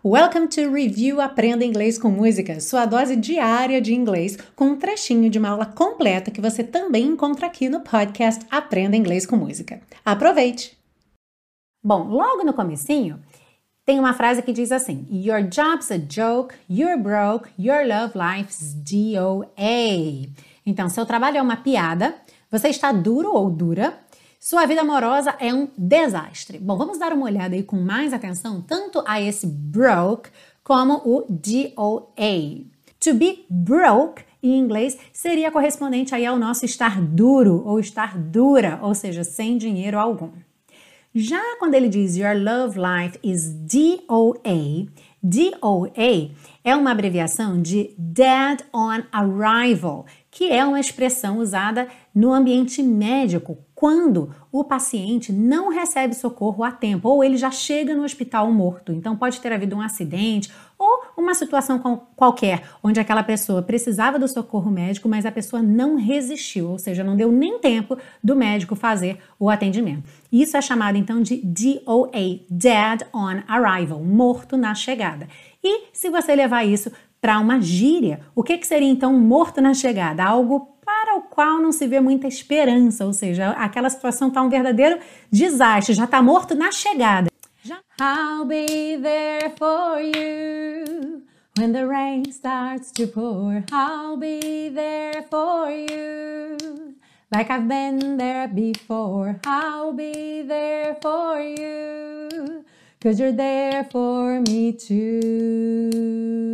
Welcome to Review Aprenda Inglês com Música, sua dose diária de inglês com um trechinho de uma aula completa que você também encontra aqui no podcast Aprenda Inglês com Música. Aproveite! Bom, logo no comecinho, tem uma frase que diz assim: Your job's a joke, you're broke, your love life's DOA. Então, seu trabalho é uma piada, você está duro ou dura, sua vida amorosa é um desastre. Bom, vamos dar uma olhada aí com mais atenção tanto a esse broke como o DOA. To be broke, em inglês, seria correspondente aí ao nosso estar duro ou estar dura, ou seja, sem dinheiro algum. Já quando ele diz Your love life is DOA, DOA é uma abreviação de Dead on Arrival, que é uma expressão usada no ambiente médico quando o paciente não recebe socorro a tempo ou ele já chega no hospital morto. Então pode ter havido um acidente ou uma situação qualquer onde aquela pessoa precisava do socorro médico, mas a pessoa não resistiu, ou seja, não deu nem tempo do médico fazer o atendimento. Isso é chamado então de DOA, Dead on Arrival, morto na chegada. E se você levar isso para uma gíria, o que seria então morto na chegada? Algo para o qual não se vê muita esperança, ou seja, aquela situação está um verdadeiro desastre, já está morto na chegada. I'll be there for you when the rain starts to pour. I'll be there for you like I've been there before. I'll be there for you 'cause you're there for me too.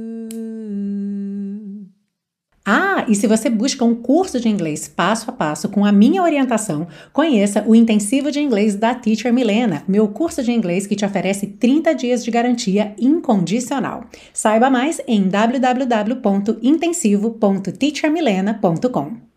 E se você busca um curso de inglês passo a passo com a minha orientação, conheça o Intensivo de Inglês da Teacher Milena, meu curso de inglês que te oferece 30 dias de garantia incondicional. Saiba mais em www.intensivo.teachermilena.com.